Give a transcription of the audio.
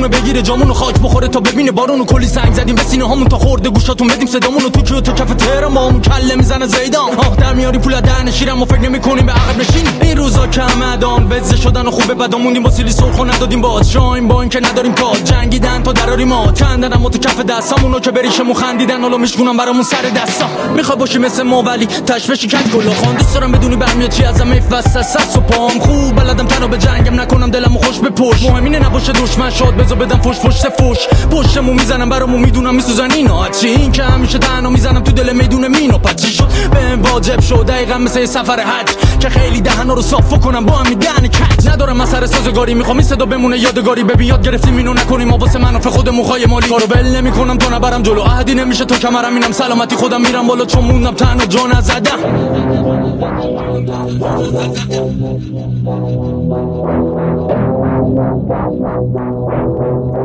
بگیره جامونو خاک بخوره تا ببینه بارونو کلی سنگ زدیم به سینه هامون تا خورده گوشاتون بدیم صدامونو تو کیو تو کف تهران ما کله میزنه زیدان آخ در میاری پول دهن شیرم و فکر نمی‌کنیم به عقب نشین این روزا کمدان وزه شدن و خوبه بعدا موندیم با سیلی سرخ و ندادیم باز شایم با این که نداریم تاج جنگیدن تا دراری ما کندن اما تو کف دستامونو که بریشمون خندیدن حالا میشونن برامون سر دستا میخوای باشی مثل ما ولی تشویشی کج گلا خان دوست دارم بدونی برمیاد چی ازم میفسس و پام خوب بلدم تنو به جنگم نکنم دلمو خوش به پشت مهم اینه نباشه دشمن شاد بذار بدم فوش پشت فوش پشتمو میزنم برامون میدونم میسوزن اینا چی این که همیشه تنها میزنم تو دل میدون مینو پچی شد بهم واجب شد دقیقاً مثل سفر حج که خیلی دهنا رو صاف کنم با هم میدن کج ندارم مسئله سازگاری میخوام این صدا بمونه یادگاری ببین یاد گرفتیم اینو نکنیم واسه منافع خودمون خای مالی کارو ول نمیکنم تا نبرم جلو عهدی نمیشه تا کمرم اینم سلامتی خودم میرم بالا چون موندم تنها جا نزدم